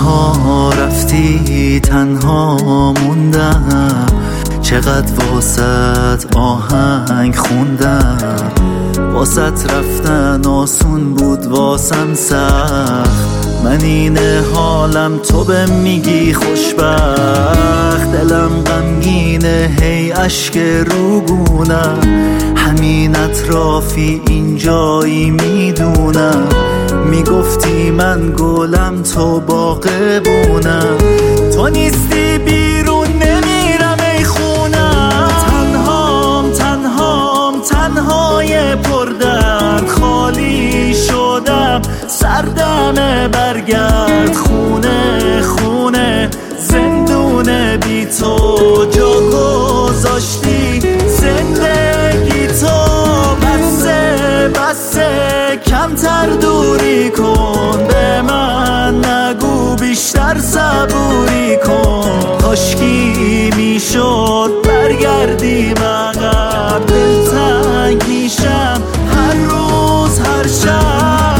تنها رفتی تنها موندم، چقدر واسط آهنگ خوندم. واسط رفتن آسون بود واسم سخت، من این حالم تو به میگی خوشبخت. دلم غمگینه هی اشک روگونم، همین اطرافی اینجایی میدونم. میگفتی من گلم تو باغبونم، تو نیستی بیرون نمیرم ای خونم. تنهای پردرد خالی شدم، سردمه برگرد خونه زندونه بی تو جا گذاشتی زندگی تو. بسه کمتر دوری کن، به من نگو بیشتر صبوری کن. کاشکی میشد برگردیم عقب، دلتنگ میشم هر روز هر شب.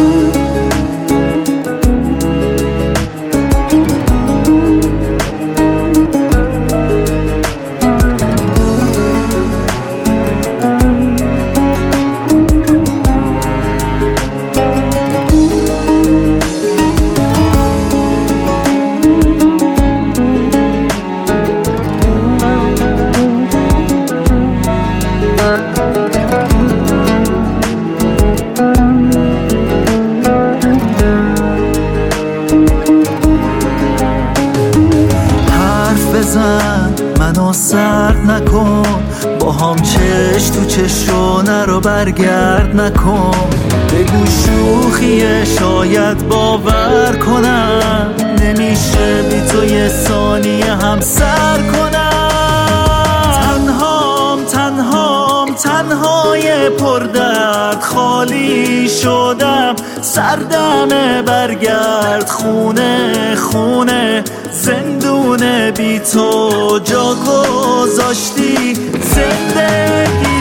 منو سرد نکن، با هم چش تو چش رو نرو برگرد نکن. بگو شوخیه شاید باور کنم، نمیشه بی تو یه ثانیه هم سر کنم. تنهای پردرد خالی شدم، سردمه برگرد خونه زندونه بی تو جا گذاشتی زندگی